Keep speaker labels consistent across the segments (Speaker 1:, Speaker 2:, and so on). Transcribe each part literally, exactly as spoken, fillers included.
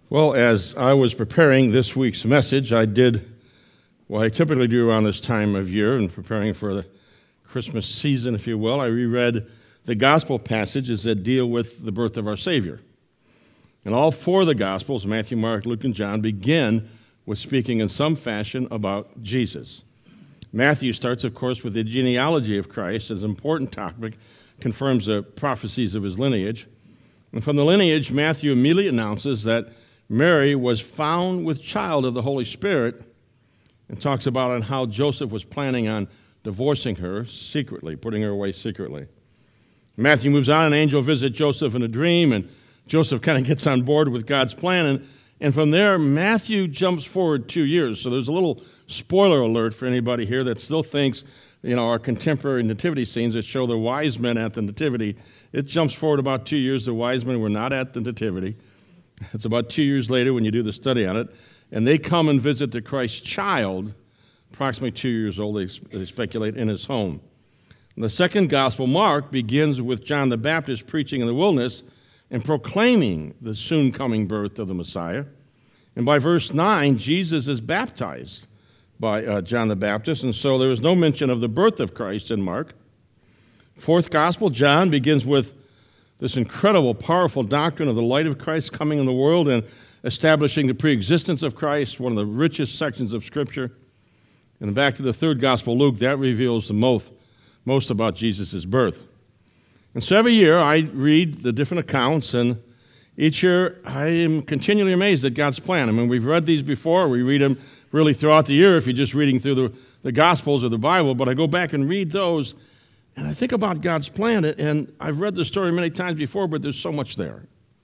Speaker 1: Well, as I was preparing this week's message, I did what I typically do around this time of year and preparing for the Christmas season, if you will. I reread the gospel passages that deal with the birth of our Savior. And all four of the gospels, Matthew, Mark, Luke, and John, begin with speaking in some fashion about Jesus. Matthew starts, of course, with the genealogy of Christ as an important topic, confirms the prophecies of his lineage. And from the lineage, Matthew immediately announces that Mary was found with child of the Holy Spirit and talks about on how Joseph was planning on divorcing her secretly, putting her away secretly. Matthew moves on, an angel visits Joseph in a dream, and Joseph kind of gets on board with God's plan. And, and from there, Matthew jumps forward two years. So there's a little spoiler alert for anybody here that still thinks, you know, our contemporary nativity scenes that show the wise men at the nativity. It jumps forward about two years. The wise men were not at the nativity. It's about two years later when you do the study on it. And they come and visit the Christ child, approximately two years old, they, they speculate, in his home. And the second gospel, Mark, begins with John the Baptist preaching in the wilderness and proclaiming the soon coming birth of the Messiah. And by verse nine, Jesus is baptized by uh, John the Baptist, and so there is no mention of the birth of Christ in Mark. Fourth gospel, John, begins with this incredible, powerful doctrine of the light of Christ coming in the world and establishing the preexistence of Christ, one of the richest sections of Scripture. And back to the third gospel, Luke, that reveals the most, most about Jesus' birth. And so every year I read the different accounts, and each year I am continually amazed at God's plan. I mean, we've read these before. We read them really throughout the year if you're just reading through the, the Gospels or the Bible, but I go back and read those, and I think about God's plan, and I've read the story many times before, but there's so much there.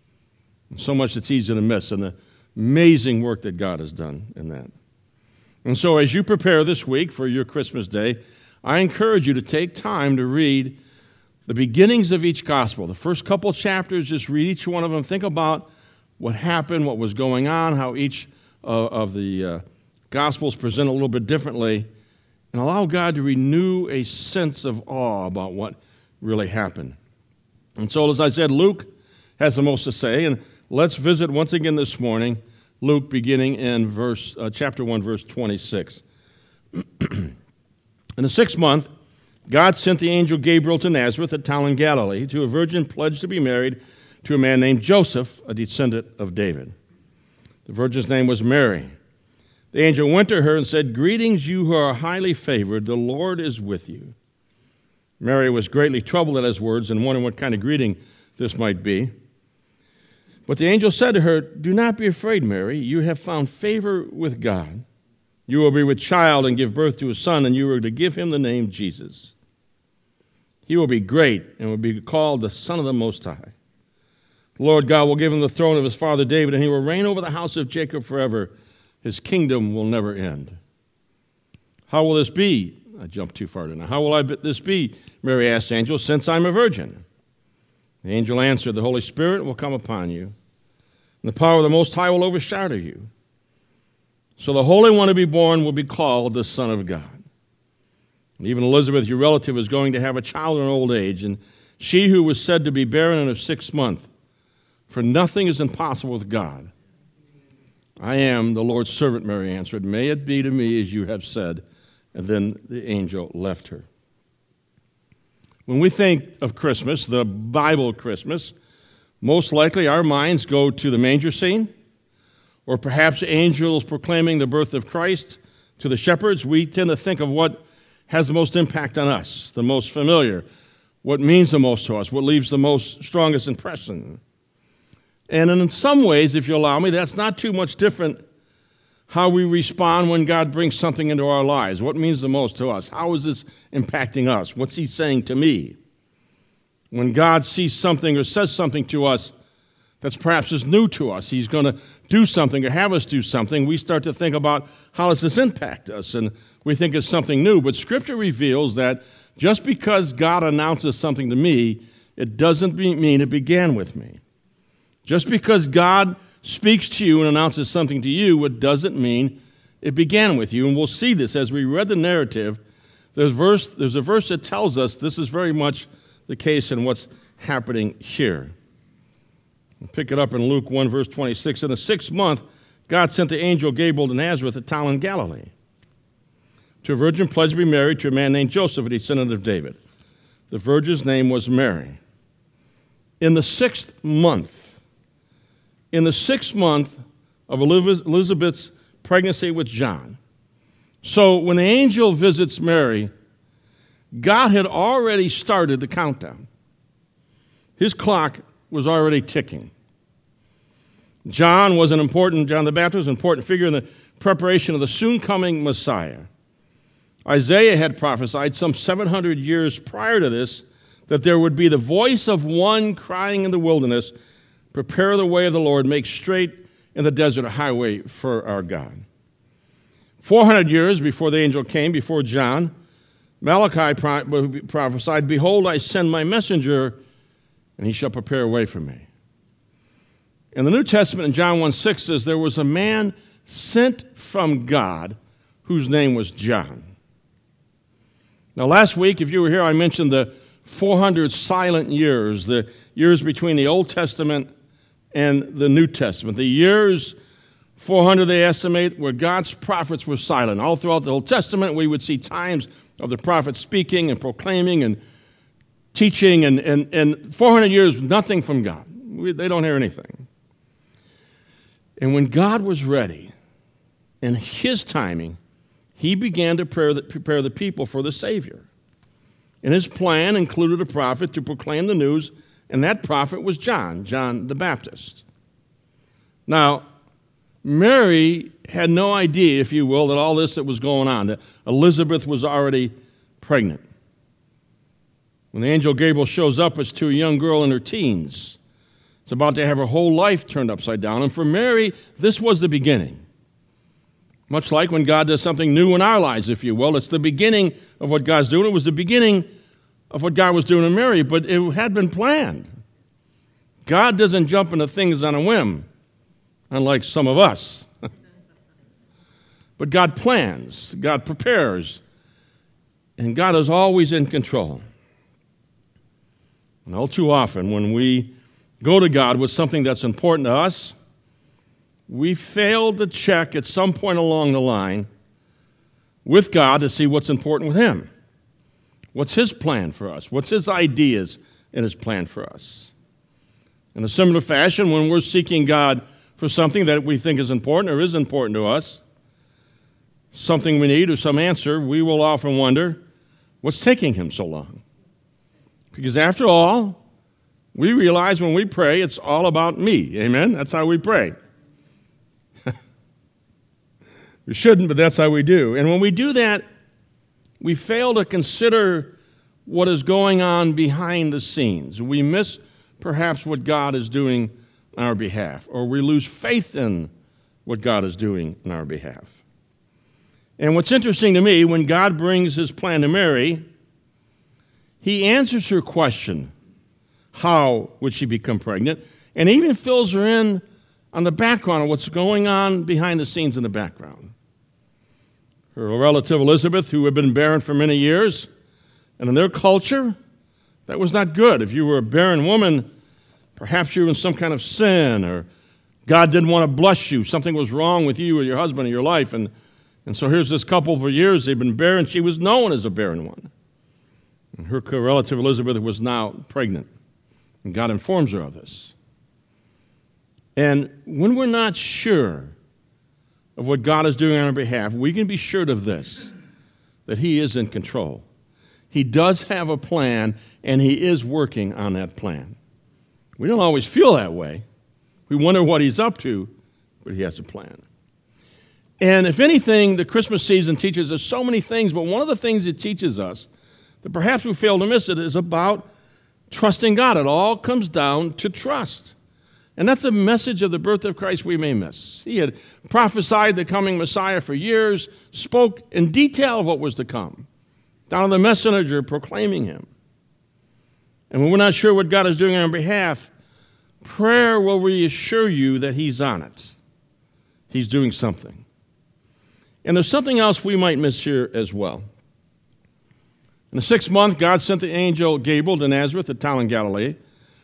Speaker 1: So much that's easy to miss, and the amazing work that God has done in that. And so as you prepare this week for your Christmas day, I encourage you to take time to read the beginnings of each gospel. The first couple chapters, just read each one of them. Think about what happened, what was going on, how each uh, of the uh, gospels present a little bit differently, and allow God to renew a sense of awe about what really happened. And so, as I said, Luke has the most to say, and let's visit once again this morning Luke beginning in verse uh, chapter one, verse twenty-six. In the sixth month, God sent the angel Gabriel to Nazareth, a town in Galilee, to a virgin pledged to be married to a man named Joseph, a descendant of David. The virgin's name was Mary. The angel went to her and said, "Greetings, you who are highly favored, the Lord is with you." Mary was greatly troubled at his words and wondering what kind of greeting this might be. But the angel said to her, "Do not be afraid, Mary. You have found favor with God. You will be with child and give birth to a son, and you are to give him the name Jesus. He will be great and will be called the Son of the Most High. The Lord God will give him the throne of his father David, and he will reign over the house of Jacob forever. His kingdom will never end." "How will this be?" I jumped too far now. "How will I be, this be?" Mary asked the angel, "since I'm a virgin?" The angel answered, "The Holy Spirit will come upon you, and the power of the Most High will overshadow you. So the Holy One to be born will be called the Son of God. And even Elizabeth, your relative, is going to have a child in her old age, and she who was said to be barren in her sixth month, for nothing is impossible with God." "I am the Lord's servant," Mary answered. "May it be to me as you have said." And then the angel left her. When we think of Christmas, the Bible Christmas, most likely our minds go to the manger scene, or perhaps angels proclaiming the birth of Christ to the shepherds. We tend to think of what has the most impact on us, the most familiar, what means the most to us, what leaves the most strongest impression. And in some ways, if you allow me, that's not too much different how we respond when God brings something into our lives. What means the most to us? How is this impacting us? What's he saying to me? When God sees something or says something to us that's perhaps is new to us, he's going to do something or have us do something, we start to think about how does this impact us, and we think it's something new. But Scripture reveals that just because God announces something to me, it doesn't mean it began with me. Just because God speaks to you and announces something to you, it doesn't mean it began with you. And we'll see this as we read the narrative. There's, verse, there's a verse that tells us this is very much the case in what's happening here. Pick it up in Luke one, verse twenty-six. In the sixth month, God sent the angel Gabriel to Nazareth, a town in Galilee, to a virgin pledged to be married to a man named Joseph, a descendant of David. The virgin's name was Mary. In the sixth month, in the sixth month of Elizabeth's pregnancy with John. So when the angel visits Mary, God had already started the countdown. His clock was already ticking. John was an important, John the Baptist was an important figure in the preparation of the soon-coming Messiah. Isaiah had prophesied some seven hundred years prior to this that there would be the voice of one crying in the wilderness, prepare the way of the Lord, make straight in the desert a highway for our God. four hundred years before the angel came, before John, Malachi prophesied, behold, I send my messenger, and he shall prepare a way for me. In the New Testament, in John one six says, there was a man sent from God whose name was John. Now, last week, if you were here, I mentioned the four hundred silent years, the years between the Old Testament and the New Testament. The years, four hundred they estimate, where God's prophets were silent. All throughout the Old Testament, we would see times of the prophets speaking and proclaiming and teaching, and, and, and four hundred years, nothing from God. We, they don't hear anything. And when God was ready, in his timing, he began to prepare the, prepare the people for the Savior. And his plan included a prophet to proclaim the news, and that prophet was John, John the Baptist. Now, Mary had no idea, if you will, that all this that was going on, that Elizabeth was already pregnant. When the angel Gabriel shows up, it's to a young girl in her teens. It's about to have her whole life turned upside down. And for Mary, this was the beginning. Much like when God does something new in our lives, if you will. It's the beginning of what God's doing. It was the beginning of what God was doing in Mary, but it had been planned. God doesn't jump into things on a whim, unlike some of us. But God plans, God prepares, and God is always in control. And all too often, when we go to God with something that's important to us, we fail to check at some point along the line with God to see what's important with him. What's his plan for us? What's his ideas and his plan for us? In a similar fashion, when we're seeking God for something that we think is important or is important to us, something we need or some answer, we will often wonder, what's taking him so long? Because after all, we realize when we pray, it's all about me. Amen? That's how we pray. We shouldn't, but that's how we do. And when we do that, we fail to consider what is going on behind the scenes. We miss perhaps what God is doing on our behalf, or we lose faith in what God is doing on our behalf. And what's interesting to me, when God brings his plan to Mary, he answers her question, how would she become pregnant? And even fills her in on the background of what's going on behind the scenes in the background. Her relative Elizabeth, who had been barren for many years, and in their culture, that was not good. If you were a barren woman, perhaps you were in some kind of sin, or God didn't want to bless you. Something was wrong with you or your husband or your life. And, and so here's this couple for years, they've been barren. She was known as a barren one. And her relative Elizabeth was now pregnant. And God informs her of this. And when we're not sure of what God is doing on our behalf, we can be sure of this, that he is in control. He does have a plan, and he is working on that plan. We don't always feel that way. We wonder what he's up to, but he has a plan. And if anything, the Christmas season teaches us so many things, but one of the things it teaches us, that perhaps we fail to miss it, is about trusting God. It all comes down to trust. And that's a message of the birth of Christ we may miss. He had prophesied the coming Messiah for years, spoke in detail of what was to come, down to the messenger proclaiming him. And when we're not sure what God is doing on our behalf, prayer will reassure you that he's on it. He's doing something. And there's something else we might miss here as well. In the sixth month, God sent the angel Gabriel to Nazareth, a town in Galilee,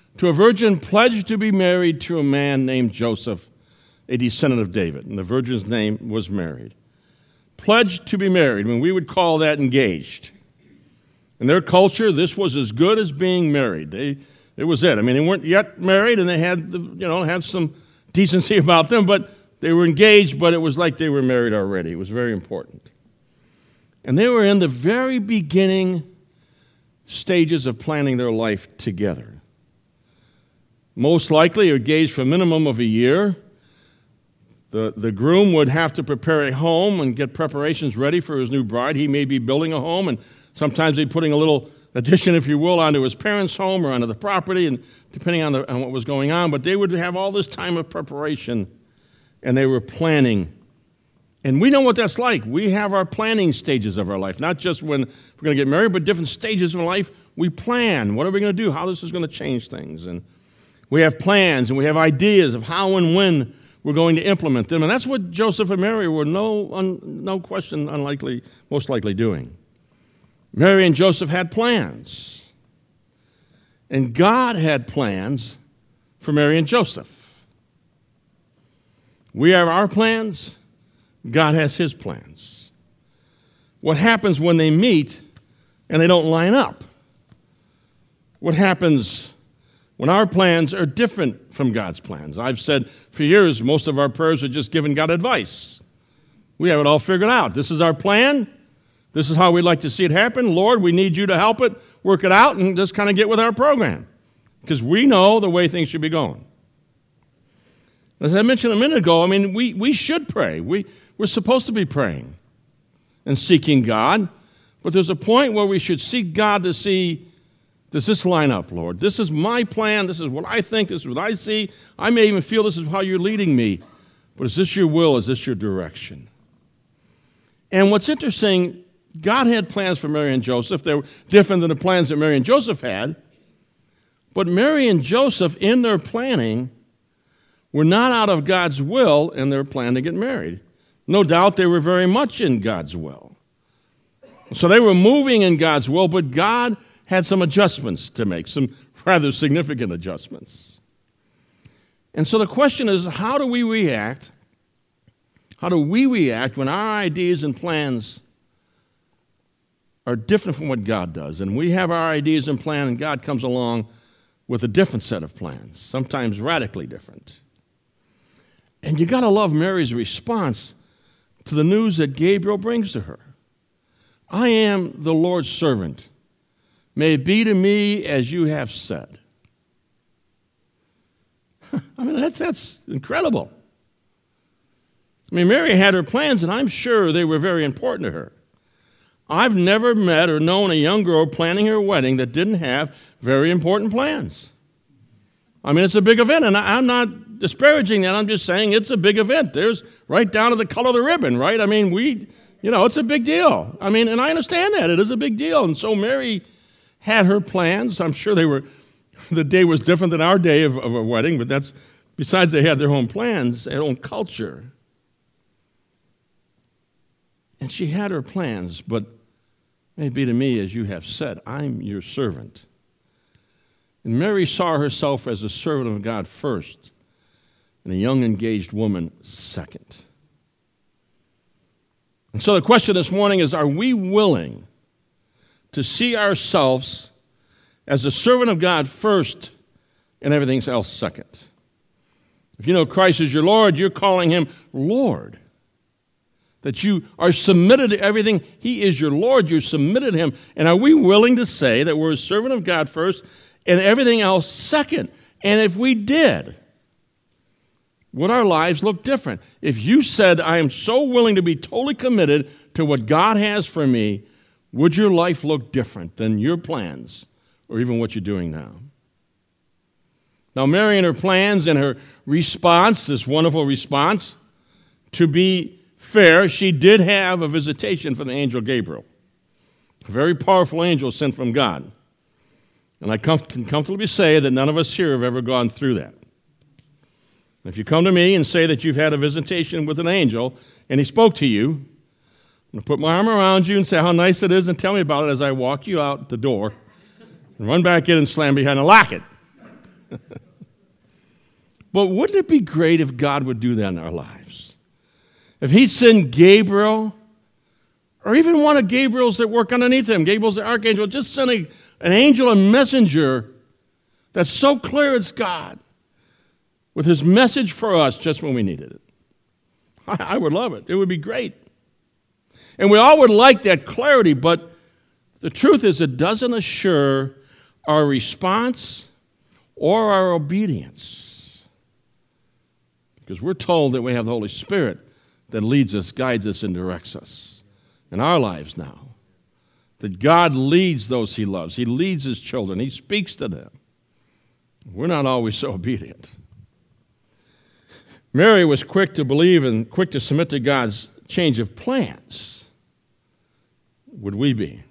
Speaker 1: to a virgin pledged to be married to a man named Joseph, a descendant of David. And the virgin's name was Mary. Pledged to be married. I mean, we would call that engaged. In their culture, this was as good as being married. They, it was it. I mean, they weren't yet married, and they had, the, you know, had some decency about them, but they were engaged, but it was like they were married already. It was very important. And they were in the very beginning stages of planning their life together. Most likely engaged for a minimum of a year. The, the groom would have to prepare a home and get preparations ready for his new bride. He may be building a home, and sometimes they'd be putting a little addition, if you will, onto his parents' home or onto the property, and depending on, the, on what was going on. But they would have all this time of preparation, and they were planning. And we know what that's like. We have our planning stages of our life, not just when we're going to get married, but different stages of life. We plan. What are we going to do? How this is going to change things. And we have plans, and we have ideas of how and when we're going to implement them. And that's what Joseph and Mary were no, un, no question unlikely, most likely doing. Mary and Joseph had plans. And God had plans for Mary and Joseph. We have our plans. God has his plans. What happens when they meet and they don't line up? What happens when our plans are different from God's plans? I've said for years, most of our prayers are just giving God advice. We have it all figured out. This is our plan. This is how we'd like to see it happen. Lord, we need you to help it, work it out, and just kind of get with our program. Because we know the way things should be going. As I mentioned a minute ago, I mean, we, we should pray. We, we're supposed to be praying and seeking God. But there's a point where we should seek God to see, does this line up, Lord? This is my plan. This is what I think. This is what I see. I may even feel this is how you're leading me. But is this your will? Is this your direction? And what's interesting, God had plans for Mary and Joseph. They were different than the plans that Mary and Joseph had. But Mary and Joseph, in their planning, were not out of God's will in their plan to get married. No doubt they were very much in God's will. So they were moving in God's will, but God had some adjustments to make, some rather significant adjustments. And so the question is, how do we react? How do we react when our ideas and plans are different from what God does? And we have our ideas and plans, and God comes along with a different set of plans, sometimes radically different. And you got to love Mary's response to the news that Gabriel brings to her. I am the Lord's servant. May it be to me as you have said. I mean, that's, that's incredible. I mean, Mary had her plans, and I'm sure they were very important to her. I've never met or known a young girl planning her wedding that didn't have very important plans. I mean, it's a big event, and I'm not disparaging that. I'm just saying it's a big event. There's right down to the color of the ribbon, right? I mean, we, you know, it's a big deal. I mean, and I understand that. It is a big deal. And so Mary had her plans. I'm sure they were, the day was different than our day of, of a wedding, but that's, besides they had their own plans, their own culture. And she had her plans, but may it be to me as you have said, I'm your servant. And Mary saw herself as a servant of God first, and a young engaged woman second. And so the question this morning is, are we willing to see ourselves as a servant of God first and everything else second? If you know Christ as your Lord, you're calling him Lord. That you are submitted to everything. He is your Lord. You're submitted to him. And are we willing to say that we're a servant of God first and everything else second? And if we did, would our lives look different? If you said, I am so willing to be totally committed to what God has for me, would your life look different than your plans or even what you're doing now? Now, Mary and her plans and her response, this wonderful response, to be fair, she did have a visitation from the angel Gabriel, a very powerful angel sent from God. And I can comfortably say that none of us here have ever gone through that. If you come to me and say that you've had a visitation with an angel and he spoke to you, I'm going to put my arm around you and say how nice it is and tell me about it as I walk you out the door and run back in and slam behind and lock it. But wouldn't it be great if God would do that in our lives? If he'd send Gabriel, or even one of Gabriel's that work underneath him, Gabriel's the archangel, just sending an angel, a messenger that's so clear it's God, with his message for us just when we needed it. I, I would love it. It would be great. And we all would like that clarity, but the truth is it doesn't assure our response or our obedience. Because we're told that we have the Holy Spirit that leads us, guides us, and directs us in our lives now. That God leads those he loves. He leads his children. He speaks to them. We're not always so obedient. Mary was quick to believe and quick to submit to God's change of plans. Would we be?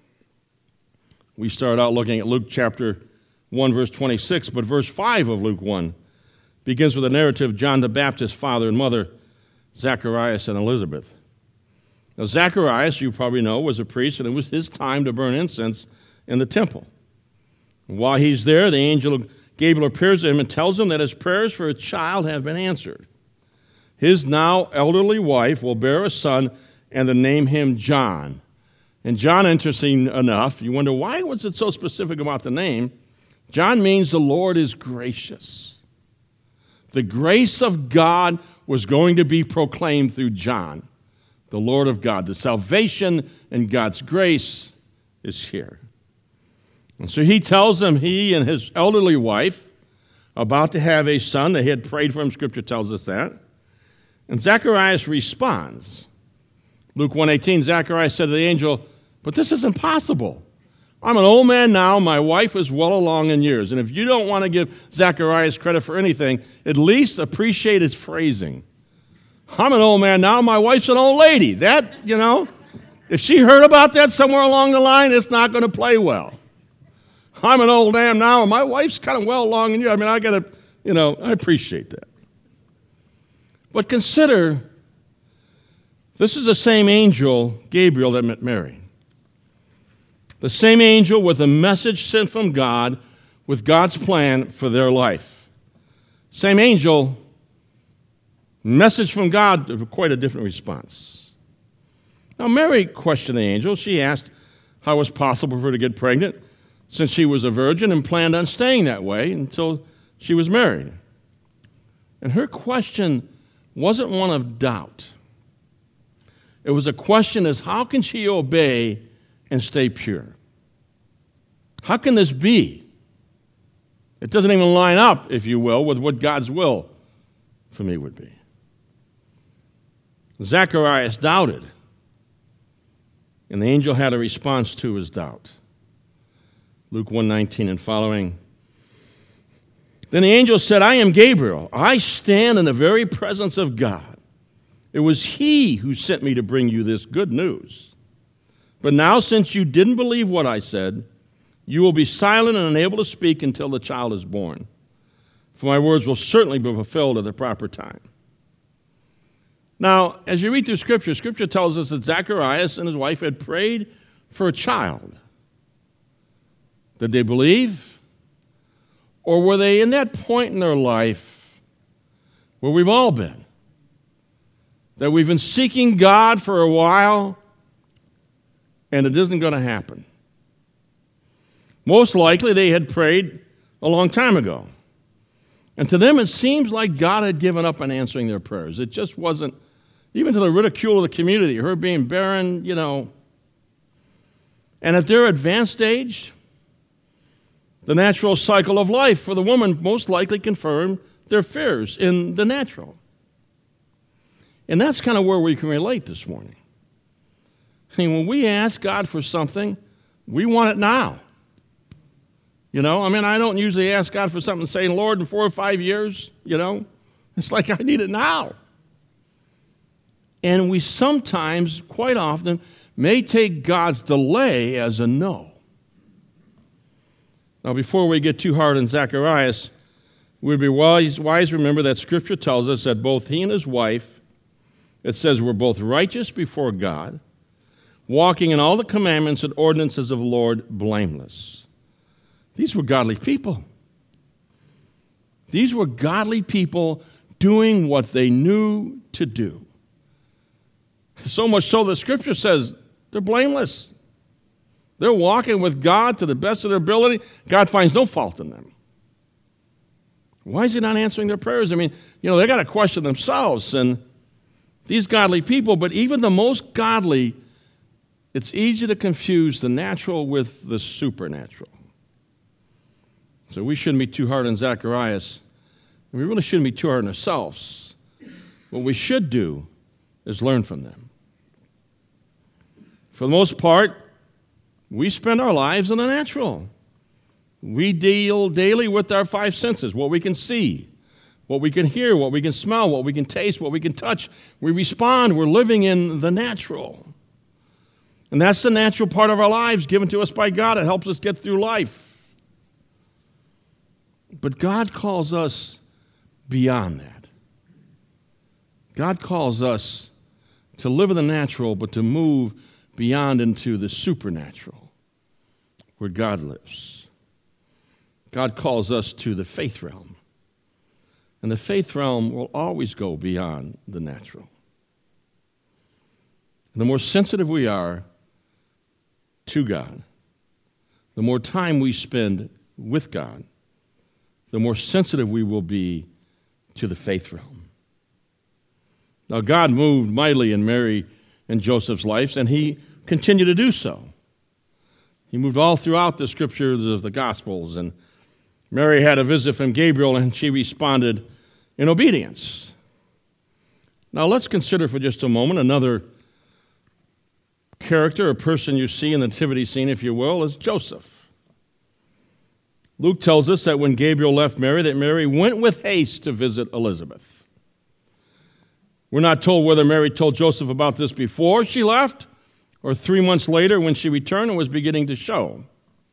Speaker 1: We started out looking at Luke chapter one, verse twenty-six, but verse five of Luke one begins with a narrative of John the Baptist's father and mother, Zacharias and Elizabeth. Now, Zacharias, you probably know, was a priest, and it was his time to burn incense in the temple. And while he's there, the angel Gabriel appears to him and tells him that his prayers for a child have been answered. His now elderly wife will bear a son, and they name him John. And John, interesting enough, you wonder, why was it so specific about the name? John means the Lord is gracious. The grace of God was going to be proclaimed through John, the Lord of God. The salvation and God's grace is here. And so he tells them he and his elderly wife about to have a son. They had prayed for him. Scripture tells us that. And Zacharias responds. Luke one eighteen, Zacharias said to the angel, "But this is impossible. I'm an old man now. My wife is well along in years." And if you don't want to give Zacharias credit for anything, at least appreciate his phrasing. I'm an old man now. My wife's an old lady. That, you know, if she heard about that somewhere along the line, it's not going to play well. I'm an old man now, and my wife's kind of well along in years. I mean, I got to, you know, I appreciate that. But consider, this is the same angel, Gabriel, that met Mary. The same angel with a message sent from God with God's plan for their life. Same angel, message from God, quite a different response. Now, Mary questioned the angel. She asked how it was possible for her to get pregnant since she was a virgin and planned on staying that way until she was married. And her question wasn't one of doubt. It was a question as how can she obey and stay pure? How can this be? It doesn't even line up, if you will, with what God's will for me would be. Zacharias doubted, and the angel had a response to his doubt. Luke one nineteen and following. Then the angel said, "I am Gabriel. I stand in the very presence of God. It was he who sent me to bring you this good news. But now, since you didn't believe what I said, you will be silent and unable to speak until the child is born. For my words will certainly be fulfilled at the proper time." Now, as you read through Scripture, Scripture tells us that Zacharias and his wife had prayed for a child. Did they believe? Or were they in that point in their life where we've all been? That we've been seeking God for a while, and it isn't going to happen. Most likely they had prayed a long time ago. And to them it seems like God had given up on answering their prayers. It just wasn't, even to the ridicule of the community, her being barren, you know. And at their advanced age, the natural cycle of life for the woman most likely confirmed their fears in the natural. And that's kind of where we can relate this morning. I mean, when we ask God for something, we want it now. You know, I mean, I don't usually ask God for something saying, "Lord, in four or five years," you know. It's like, I need it now. And we sometimes, quite often, may take God's delay as a no. Now, before we get too hard on Zacharias, we'd be wise, wise to remember that Scripture tells us that both he and his wife, it says, were both righteous before God, walking in all the commandments and ordinances of the Lord blameless. These were godly people. These were godly people doing what they knew to do. So much so that Scripture says they're blameless. They're walking with God to the best of their ability. God finds no fault in them. Why is he not answering their prayers? I mean, you know, they got to question themselves. And these godly people, but even the most godly, it's easy to confuse the natural with the supernatural. So we shouldn't be too hard on Zacharias. We really shouldn't be too hard on ourselves. What we should do is learn from them. For the most part, we spend our lives in the natural. We deal daily with our five senses, what we can see, what we can hear, what we can smell, what we can taste, what we can touch. We respond. We're living in the natural. And that's the natural part of our lives given to us by God. It helps us get through life. But God calls us beyond that. God calls us to live in the natural, but to move beyond into the supernatural, where God lives. God calls us to the faith realm. And the faith realm will always go beyond the natural. And the more sensitive we are to God, the more time we spend with God, the more sensitive we will be to the faith realm. Now, God moved mightily in Mary and Joseph's lives, and he continued to do so. He moved all throughout the scriptures of the Gospels, and Mary had a visit from Gabriel, and she responded in obedience. Now, let's consider for just a moment another character, a person you see in the nativity scene, if you will, is Joseph. Luke tells us that when Gabriel left Mary, that Mary went with haste to visit Elizabeth. We're not told whether Mary told Joseph about this before she left or three months later when she returned and was beginning to show.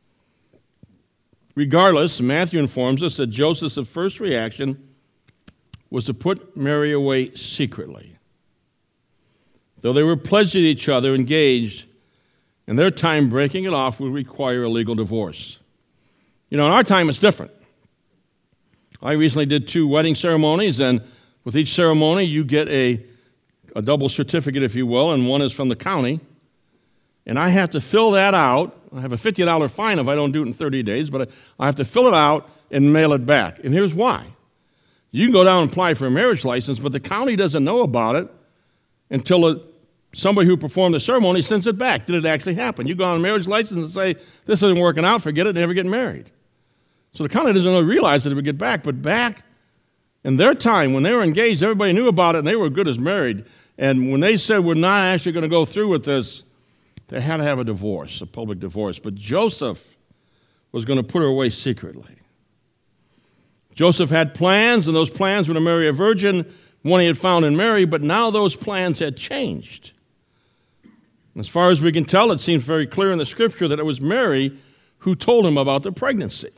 Speaker 1: Regardless, Matthew informs us that Joseph's first reaction was to put Mary away secretly. Though they were pledged to each other, engaged, and their time breaking it off would require a legal divorce. You know, in our time, it's different. I recently did two wedding ceremonies, and with each ceremony, you get a, a double certificate, if you will, and one is from the county. And I have to fill that out. I have a fifty dollars fine if I don't do it in thirty days, but I have to fill it out and mail it back. And here's why. You can go down and apply for a marriage license, but the county doesn't know about it until a, somebody who performed the ceremony sends it back. Did it actually happen? You go on a marriage license and say, this isn't working out, forget it, never get married. So the county doesn't really realize that it would get back, but back in their time, when they were engaged, everybody knew about it, and they were good as married. And when they said, we're not actually going to go through with this, they had to have a divorce, a public divorce. But Joseph was going to put her away secretly. Joseph had plans, and those plans were to marry a virgin, one he had found in Mary, but now those plans had changed. As far as we can tell, it seems very clear in the Scripture that it was Mary who told him about the pregnancy.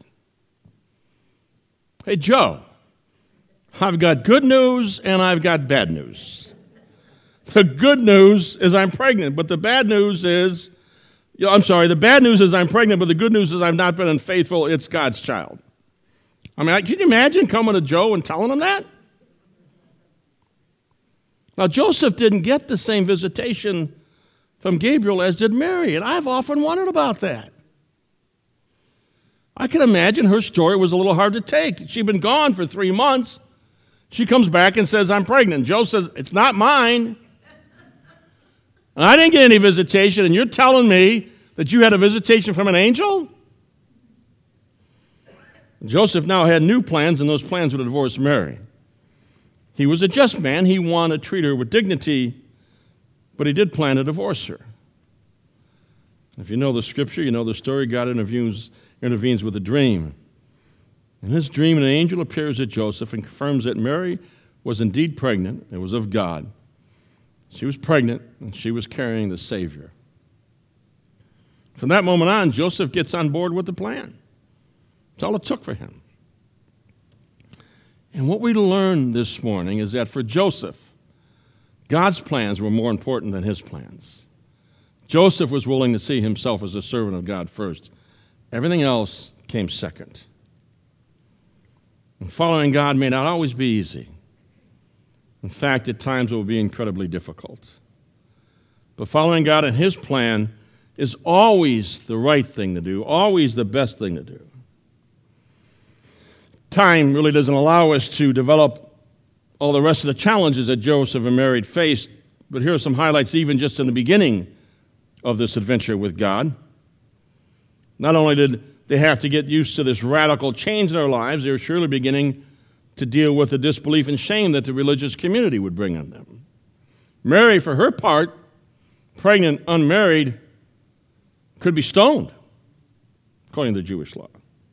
Speaker 1: Hey, Joe, I've got good news and I've got bad news. The good news is I'm pregnant, but the bad news is, you know, I'm sorry, the bad news is I'm pregnant, but the good news is I've not been unfaithful. It's God's child. I mean, can you imagine coming to Joe and telling him that? Now, Joseph didn't get the same visitation from Gabriel as did Mary, and I've often wondered about that. I can imagine her story was a little hard to take. She'd been gone for three months. She comes back and says, I'm pregnant. Joe says, it's not mine. And I didn't get any visitation, and you're telling me that you had a visitation from an angel? Joseph now had new plans, and those plans were to divorce Mary. He was a just man. He wanted to treat her with dignity, but he did plan to divorce her. If you know the Scripture, you know the story. God intervenes intervenes with a dream. In his dream, an angel appears to Joseph and confirms that Mary was indeed pregnant. It was of God. She was pregnant, and she was carrying the Savior. From that moment on, Joseph gets on board with the plan. That's all it took for him. And what we learn this morning is that for Joseph, God's plans were more important than his plans. Joseph was willing to see himself as a servant of God first. Everything else came second. And following God may not always be easy. In fact, at times it will be incredibly difficult. But following God and His plan is always the right thing to do, always the best thing to do. Time really doesn't allow us to develop all the rest of the challenges that Joseph and Mary faced, but here are some highlights even just in the beginning of this adventure with God. Not only did they have to get used to this radical change in their lives, they were surely beginning to deal with the disbelief and shame that the religious community would bring on them. Mary, for her part, pregnant, unmarried, could be stoned, according to the Jewish law.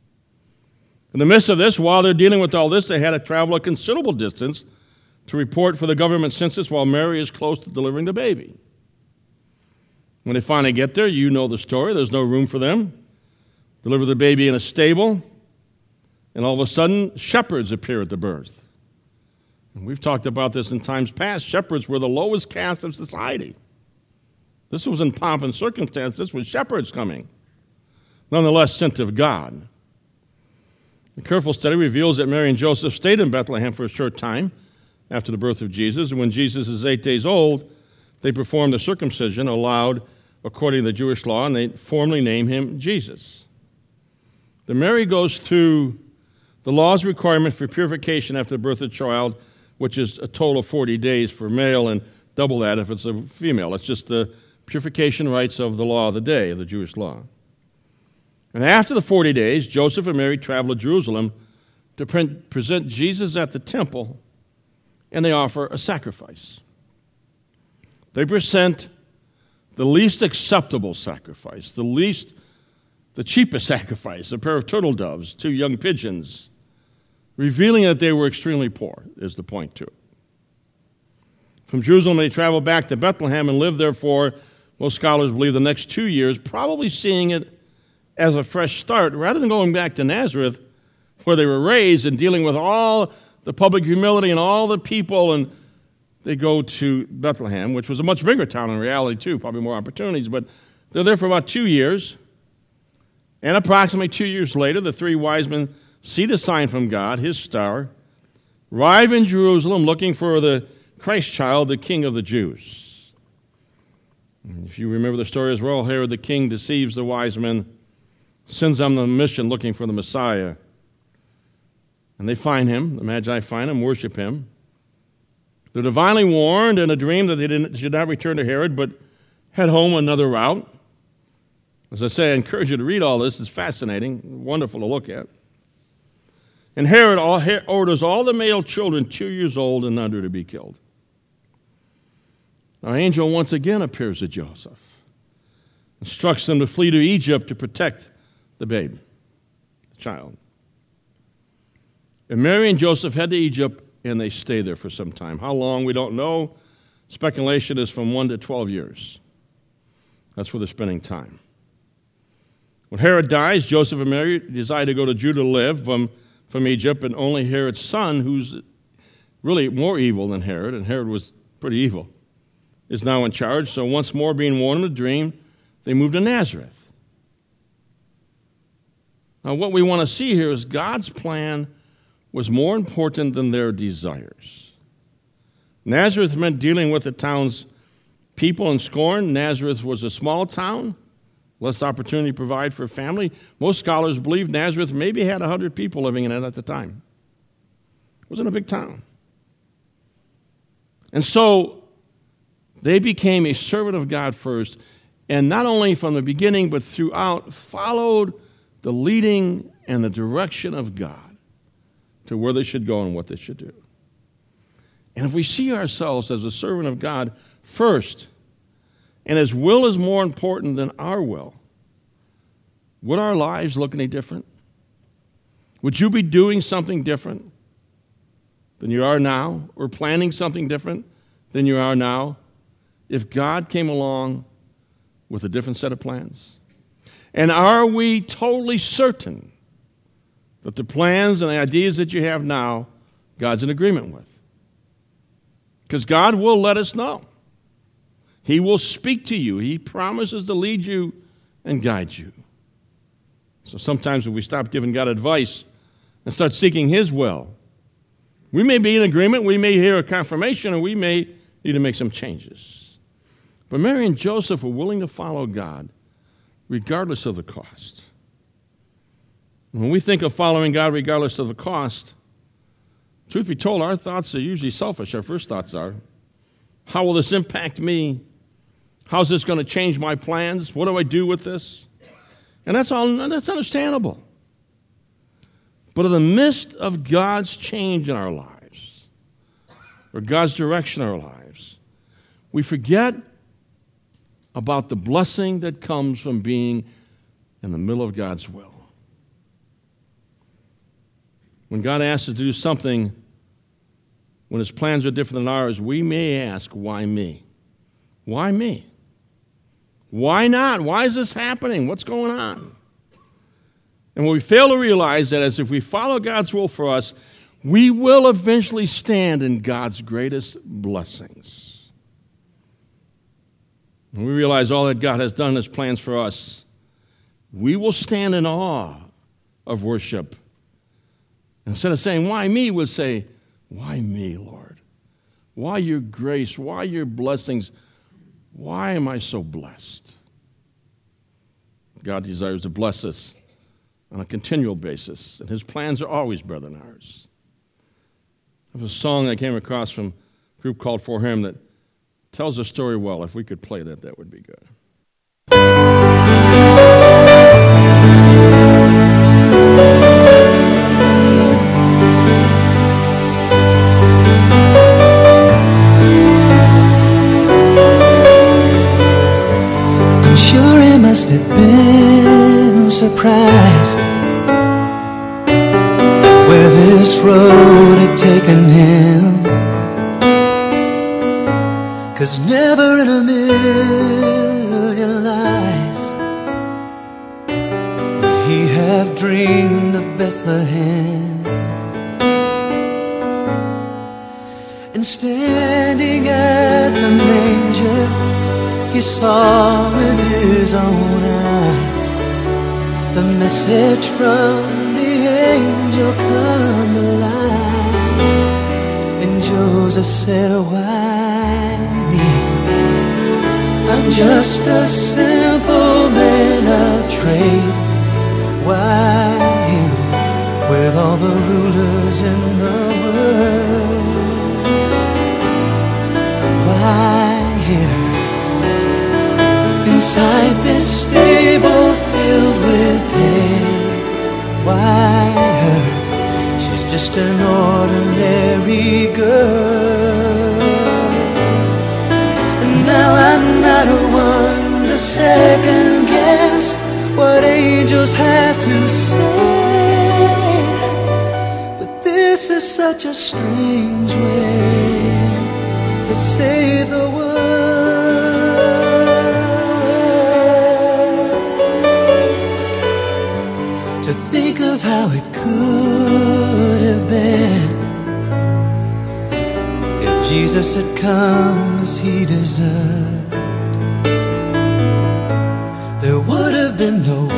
Speaker 1: In the midst of this, while they're dealing with all this, they had to travel a considerable distance to report for the government census while Mary is close to delivering the baby. When they finally get there, you know the story. There's no room for them. Deliver the baby in a stable, and all of a sudden, shepherds appear at the birth. And we've talked about this in times past. Shepherds were the lowest caste of society. This was in pomp and circumstance. This was shepherds coming, nonetheless sent of God. A careful study reveals that Mary and Joseph stayed in Bethlehem for a short time after the birth of Jesus, and when Jesus is eight days old, they performed the circumcision allowed according to the Jewish law, and they formally name him Jesus. The Mary goes through the law's requirement for purification after the birth of a child, which is a total of forty days for male and double that if it's a female. It's just the purification rites of the law of the day, of the Jewish law. And after the forty days, Joseph and Mary travel to Jerusalem to pre- present Jesus at the temple, and they offer a sacrifice. They present the least acceptable sacrifice, the least The cheapest sacrifice, a pair of turtle doves, two young pigeons, revealing that they were extremely poor, is the point to it. From Jerusalem, they traveled back to Bethlehem and lived there for, most scholars believe, the next two years, probably seeing it as a fresh start, rather than going back to Nazareth, where they were raised and dealing with all the public humility and all the people, and they go to Bethlehem, which was a much bigger town in reality, too, probably more opportunities, but they're there for about two years. And approximately two years later, the three wise men see the sign from God, his star, arrive in Jerusalem looking for the Christ child, the King of the Jews. And if you remember the story as well, Herod the king deceives the wise men, sends them on a mission looking for the Messiah. And they find him, the Magi find him, worship him. They're divinely warned in a dream that they didn't, should not return to Herod, but head home another route. As I say, I encourage you to read all this. It's fascinating, wonderful to look at. And Herod orders all the male children two years old and under to be killed. An angel once again appears to Joseph, instructs them to flee to Egypt to protect the babe, the child. And Mary and Joseph head to Egypt, and they stay there for some time. How long, we don't know. Speculation is from one to twelve years. That's where they're spending time. When Herod dies, Joseph and Mary decide to go to Judah to live from, from Egypt, and only Herod's son, who's really more evil than Herod, and Herod was pretty evil, is now in charge. So once more, being warned in a dream, they move to Nazareth. Now, what we want to see here is God's plan was more important than their desires. Nazareth meant dealing with the town's people in scorn. Nazareth was a small town, less opportunity to provide for a family. Most scholars believe Nazareth maybe had one hundred people living in it at the time. It wasn't a big town. And so they became a servant of God first, and not only from the beginning, but throughout, followed the leading and the direction of God to where they should go and what they should do. And if we see ourselves as a servant of God first, and His will is more important than our will, would our lives look any different? Would you be doing something different than you are now, or planning something different than you are now, if God came along with a different set of plans? And are we totally certain that the plans and the ideas that you have now, God's in agreement with? Because God will let us know. He will speak to you. He promises to lead you and guide you. So sometimes if we stop giving God advice and start seeking His will. We may be in agreement, we may hear a confirmation, and we may need to make some changes. But Mary and Joseph were willing to follow God regardless of the cost. When we think of following God regardless of the cost, truth be told, our thoughts are usually selfish. Our first thoughts are, how will this impact me? How's this going to change my plans? What do I do with this? And that's all, that's understandable. But in the midst of God's change in our lives, or God's direction in our lives, we forget about the blessing that comes from being in the middle of God's will. When God asks us to do something, when His plans are different than ours, we may ask, why me? Why me? Why not? Why is this happening? What's going on? And when we fail to realize that as if we follow God's will for us, we will eventually stand in God's greatest blessings. When we realize all that God has done in His plans for us, we will stand in awe of worship. Instead of saying, why me, we'll say, why me, Lord? Why your grace? Why your blessings? Why am I so blessed? God desires to bless us on a continual basis, and His plans are always better than ours. There's a song I came across from a group called For Him that tells the story well. If we could play that, that would be good.
Speaker 2: Must have been surprised at where this road had taken him, 'cause never in a million lives would he have dreamed of Bethlehem. And standing at the manger, he saw with his own eyes the message from the angel come to life. And Joseph said, why me? I'm just a simple man of trade. Why him with all the rulers in the world? Why here? Inside this stable filled with hay. Why her? She's just an ordinary girl. And now I'm not one to second guess what angels have to say. But this is such a strange way to save the world. Think of how it could have been if Jesus had come as He deserved. There would have been no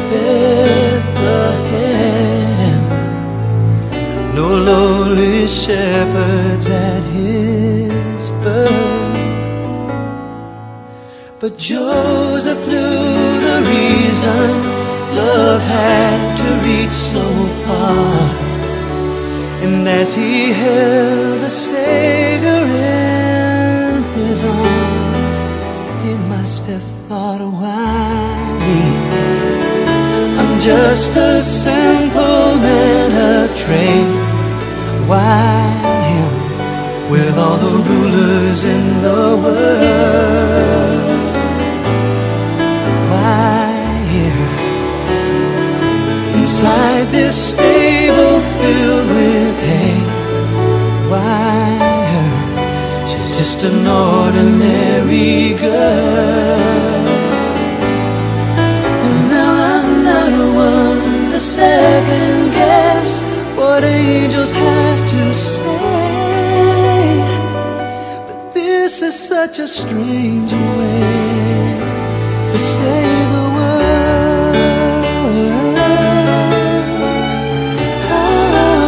Speaker 2: Bethlehem, no lowly shepherds at His birth. But Joseph knew the reason love had to reach so far. And as he held the Savior in his arms, he must have thought, why me? I'm just a simple man of trade. Why him with all the rulers in the world? Why here? Inside this stable filled with hay. Why her? She's just an ordinary girl. And now I'm not one to second guess what angels have to say. But this is such a strange way to save the world. Oh.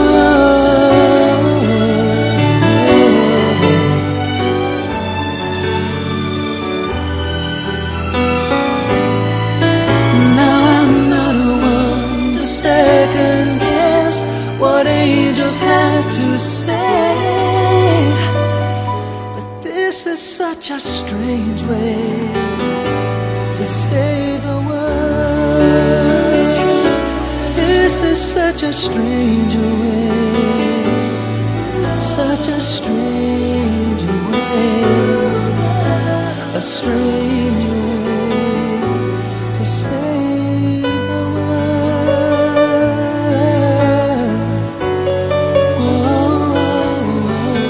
Speaker 2: This is such a strange way to save the world. This is such a strange way, such a strange way, a strange way to save the world. Whoa, whoa,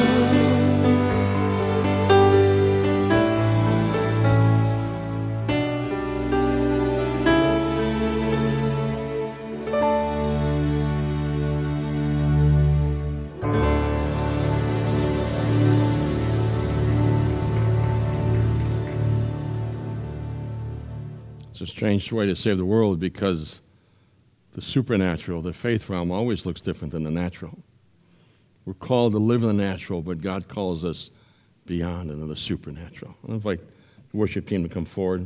Speaker 1: It's a strange way to save the world because the supernatural, the faith realm, always looks different than the natural. We're called to live in the natural, but God calls us beyond into the supernatural. I invite the worship team to come forward.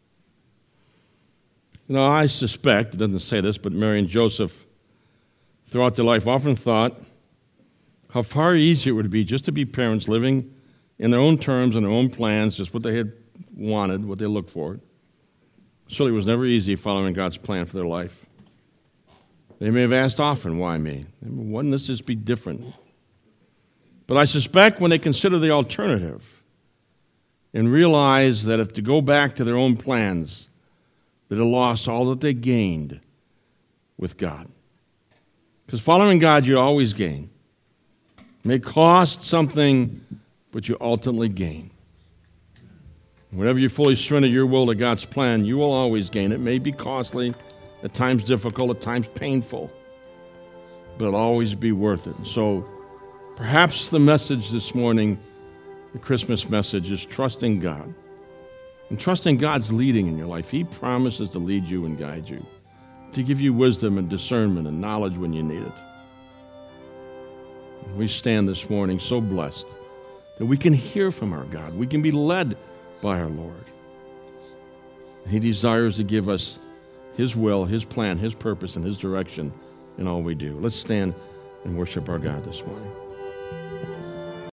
Speaker 1: You know, I suspect, it doesn't say this, but Mary and Joseph, throughout their life, often thought how far easier it would be just to be parents living in their own terms and their own plans, just what they had wanted, what they looked for. Surely it was never easy following God's plan for their life. They may have asked often, why me? Wouldn't this just be different? But I suspect when they consider the alternative and realize that if to go back to their own plans, that they lost all that they gained with God. Because following God, you always gain. It may cost something, but you ultimately gain. Whenever you fully surrender your will to God's plan, you will always gain. It may be costly, at times difficult, at times painful, but it'll always be worth it. So perhaps the message this morning, the Christmas message, is trusting God. And trusting God's leading in your life. He promises to lead you and guide you, to give you wisdom and discernment and knowledge when you need it. We stand this morning so blessed that we can hear from our God. We can be led by our Lord. He desires to give us His will, His plan, His purpose, and His direction in all we do. Let's stand and worship our God this morning.